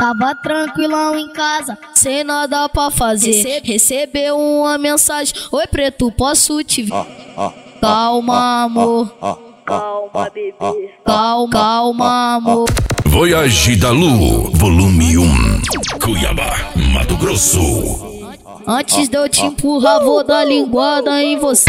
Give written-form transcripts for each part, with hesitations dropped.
Tava tranquilão em casa, sem nada pra fazer. Recebeu uma mensagem: oi preto, posso te ver? Calma amor, calma bebê, calma amor. Voyage da Lu, volume 1, Cuiabá, Mato Grosso. Antes de eu te empurrar, vou dar linguada em você.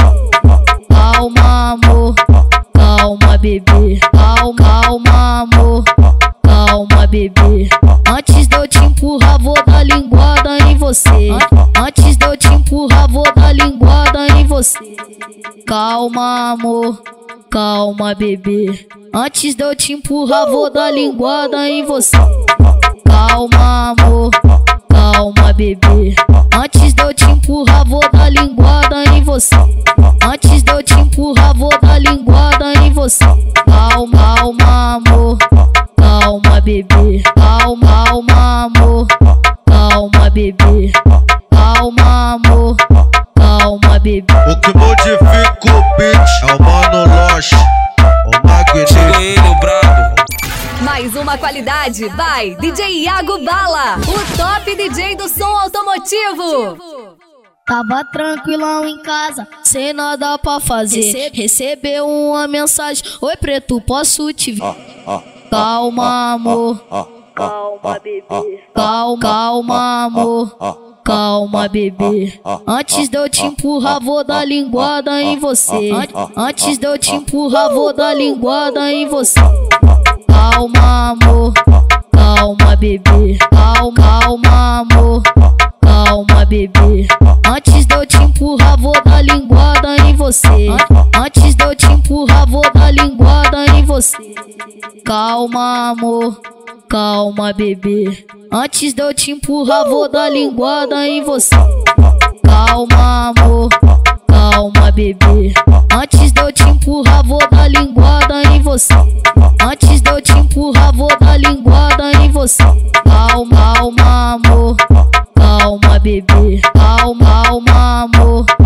Calma amor, calma bebê, calma amor, calma bebê. Antes de eu te empurrar, vou dar linguada em você. Antes de eu te empurrar, vou dar linguada em você. Calma amor, calma bebê. Antes de eu te empurrar, vou dar linguada em você. Calma amor, calma bebê. Antes de eu te empurrar, vou dar linguada em você. Antes de eu te empurrar, vou dar linguada em você. Calma amor, calma bebê, calma amor, calma bebê, calma amor, calma bebê. O que modifica o beat é o Mano Loche, o magnífico. Chega ele, o brabo. Mais uma qualidade, vai DJ Iago Bala, o top DJ do som automotivo. Tava tranquilão em casa, sem nada pra fazer. Recebeu uma mensagem: oi preto, posso te ver? Calma amor, calma bebê, calma amor, calma bebê. Antes de eu te empurrar, vou dar linguada em você. Antes de eu te empurrar, vou dar linguada em você. Calma amor, calma bebê, calma amor, calma bebê. Antes de eu te empurrar, vou dar linguada em você. Antes de eu te empurrar, vou dar linguada em você. Calma amor, calma bebê. Antes de eu te empurrar, vou dar linguada em você. Calma amor, calma bebê. Antes de eu te empurrar, vou dar linguada em você. Antes de eu te empurrar, vou dar linguada em você. Calma amor, calma bebê, calma amor,